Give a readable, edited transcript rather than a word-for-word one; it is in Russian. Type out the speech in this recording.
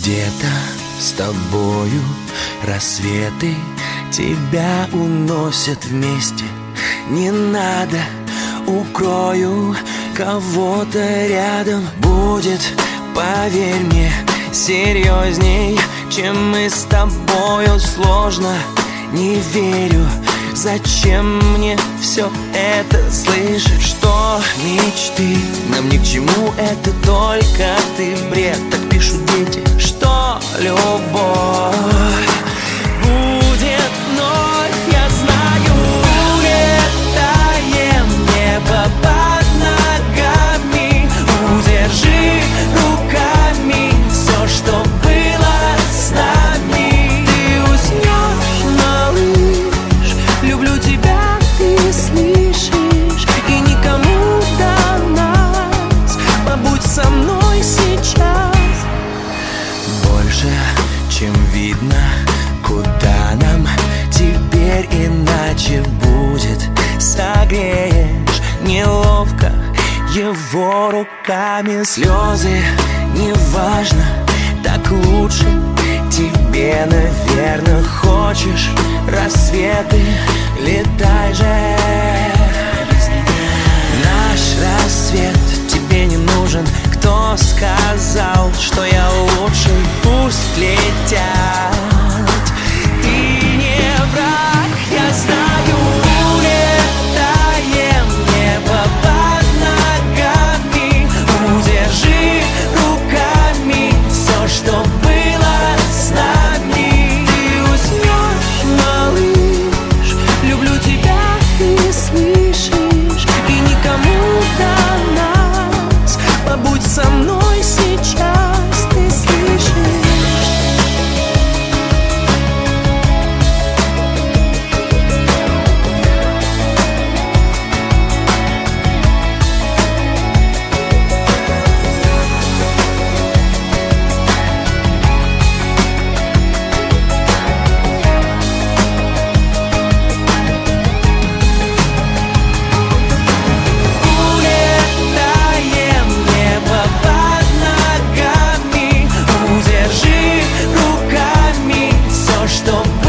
Где-то с тобою рассветы тебя уносят вместе. Не надо, укрою кого-то рядом. Будет, поверь мне, серьезней, чем мы с тобою. Сложно, не верю, зачем мне все это? Слышишь, что мечты нам ни к чему, это только ты бред. Так пишут дети, что любовь будет вновь, я знаю. Улетаем, небо под ногами, удержи руками все, что было с нами. Ты уснешь, малыш, люблю тебя, ты слышишь, и никому до нас. Побудь со мной сейчас. Больше, чем видно, куда нам теперь, иначе будет. Согреешь неловко его руками. Слезы, неважно, так лучше тебе, наверное. Хочешь рассветы, летай же. Наш рассвет тебе не нужен. Кто сказал, что я лучший? Пусть летят, ты не враг, я знаю. Улетаем, небо под ногами, удержи руками все, что было с нами. Ты уснешь, малыш, люблю тебя, ты слышишь, и никому до нас. Побудь со мной сейчас, ты слышишь. Улетаем, небо под ногами, удержи руками все, что